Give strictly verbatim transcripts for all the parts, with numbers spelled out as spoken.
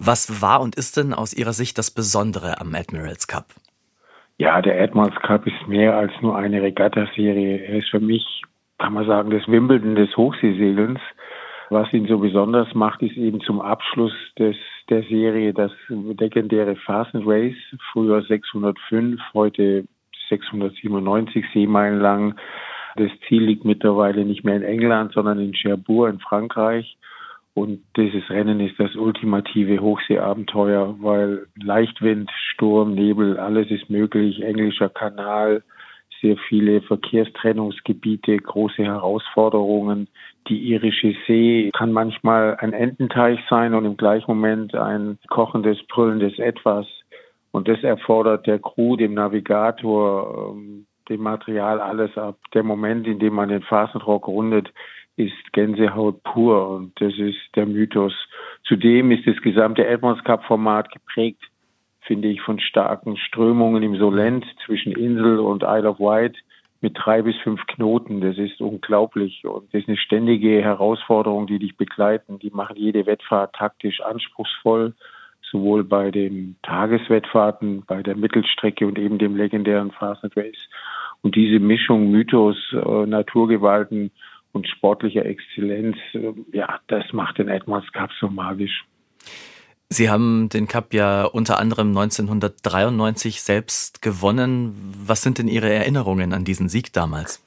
Was war und ist denn aus Ihrer Sicht das Besondere am Admirals Cup? Ja, der Admirals Cup ist mehr als nur eine Regattaserie. Er ist für mich, kann man sagen, das Wimbledon des Hochseesegelns. Was ihn so besonders macht, ist eben zum Abschluss des der Serie das legendäre Fast and Race, früher sechshundertfünf, heute sechshundertsiebenundneunzig Seemeilen lang. Das Ziel liegt mittlerweile nicht mehr in England, sondern in Cherbourg in Frankreich. Und dieses Rennen ist das ultimative Hochseeabenteuer, weil Leichtwind, Sturm, Nebel, alles ist möglich. Englischer Kanal, sehr viele Verkehrstrennungsgebiete, große Herausforderungen. Die irische See kann manchmal ein Ententeich sein und im gleichen Moment ein kochendes, brüllendes Etwas. Und das erfordert der Crew, dem Navigator, dem Material alles ab. Der Moment, in dem man den Fastnet-Rock rundet, ist Gänsehaut pur und das ist der Mythos. Zudem ist das gesamte Admirals Cup-Format geprägt, finde ich, von starken Strömungen im Solent zwischen Insel und Isle of Wight mit drei bis fünf Knoten. Das ist unglaublich und das ist eine ständige Herausforderung, die dich begleiten. Die machen jede Wettfahrt taktisch anspruchsvoll, sowohl bei den Tageswettfahrten, bei der Mittelstrecke und eben dem legendären Fastnet Race. Und diese Mischung Mythos, äh, Naturgewalten und sportlicher Exzellenz, äh, ja, das macht den Admirals Cup so magisch. Sie haben den Cup ja unter anderem neunzehnhundertdreiundneunzig selbst gewonnen. Was sind denn Ihre Erinnerungen an diesen Sieg damals?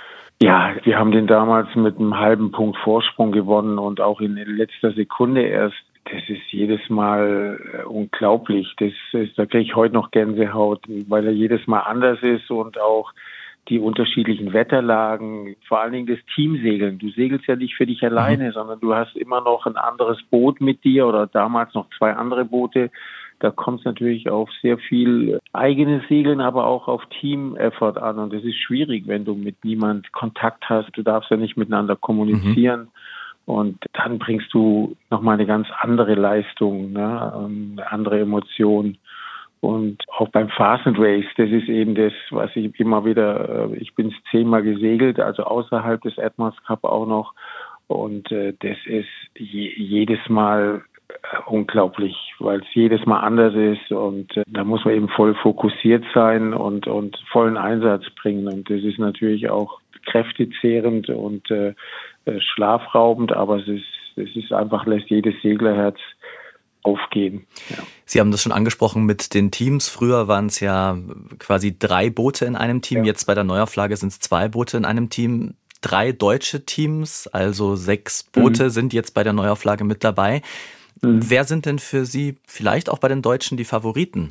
Ja, wir haben den damals mit einem halben Punkt Vorsprung gewonnen und auch in letzter Sekunde erst. Das ist jedes Mal unglaublich. Das ist, da kriege ich heute noch Gänsehaut, weil er jedes Mal anders ist und auch die unterschiedlichen Wetterlagen, vor allen Dingen das Teamsegeln. Du segelst ja nicht für dich alleine, mhm. sondern du hast immer noch ein anderes Boot mit dir oder damals noch zwei andere Boote. Da kommt es natürlich auf sehr viel eigenes Segeln, aber auch auf Team-Effort an. Und das ist schwierig, wenn du mit niemand Kontakt hast. Du darfst ja nicht miteinander kommunizieren. Mhm. Und dann bringst du nochmal eine ganz andere Leistung, ne? Eine andere Emotion. Und auch beim Fast and Race, das ist eben das, was ich immer wieder, ich bin zehnmal gesegelt, also außerhalb des Admirals Cup auch noch. Und äh, das ist je, jedes Mal äh, unglaublich, weil es jedes Mal anders ist. Und äh, da muss man eben voll fokussiert sein und, und vollen Einsatz bringen. Und das ist natürlich auch kräftezehrend und äh, schlafraubend, aber es ist, es ist einfach, lässt jedes Seglerherz aufgehen. Ja. Sie haben das schon angesprochen mit den Teams. Früher waren es ja quasi drei Boote in einem Team. Ja. Jetzt bei der Neuauflage sind es zwei Boote in einem Team. Drei deutsche Teams, also sechs Boote mhm. sind jetzt bei der Neuauflage mit dabei. Mhm. Wer sind denn für Sie vielleicht auch bei den Deutschen die Favoriten?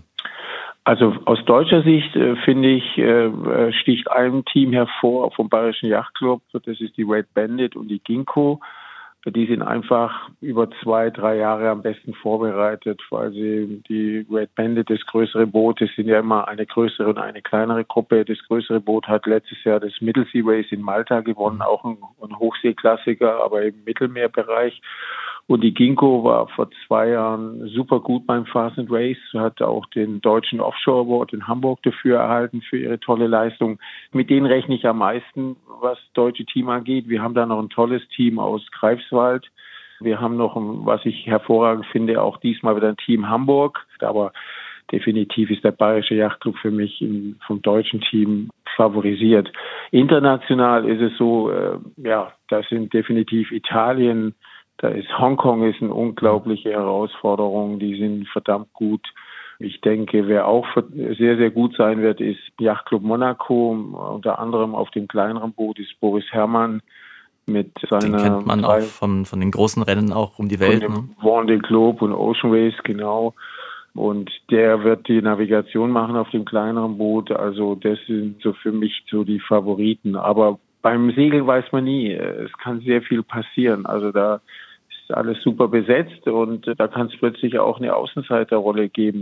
Also aus deutscher Sicht äh, finde ich, äh, sticht ein Team hervor vom Bayerischen Yachtclub. Das ist die Red Bandit und die Ginkgo. Die sind einfach über zwei, drei Jahre am besten vorbereitet, weil sie die Red Bandit, das größere Boot, das sind ja immer eine größere und eine kleinere Gruppe. Das größere Boot hat letztes Jahr das Middlesea Race in Malta gewonnen, auch ein, ein Hochseeklassiker, aber im Mittelmeerbereich. Und die Ginkgo war vor zwei Jahren super gut beim Fast and Race, hat auch den deutschen Offshore Award in Hamburg dafür erhalten, für ihre tolle Leistung. Mit denen rechne ich am meisten, was das deutsche Team angeht. Wir haben da noch ein tolles Team aus Greifswald. Wir haben noch, ein, was ich hervorragend finde, auch diesmal wieder ein Team Hamburg. Aber definitiv ist der Bayerische Yachtclub für mich im, vom deutschen Team favorisiert. International ist es so, äh, ja, das sind definitiv Italien. Da ist Hongkong ist eine unglaubliche Herausforderung. Die sind verdammt gut. Ich denke, wer auch sehr, sehr gut sein wird, ist Yachtclub Monaco. Unter anderem auf dem kleineren Boot ist Boris Herrmann mit seiner... Den kennt man auch von, von den großen Rennen auch um die Welt. Von dem Vendée Globe und Ocean Race, genau. Und der wird die Navigation machen auf dem kleineren Boot. Also das sind so für mich so die Favoriten. Aber beim Segeln weiß man nie. Es kann sehr viel passieren. Also da ist alles super besetzt und da kann es plötzlich auch eine Außenseiterrolle geben.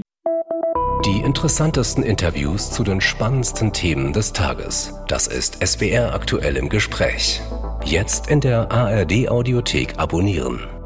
Die interessantesten Interviews zu den spannendsten Themen des Tages. Das ist S W R aktuell im Gespräch. Jetzt in der A R D Audiothek abonnieren.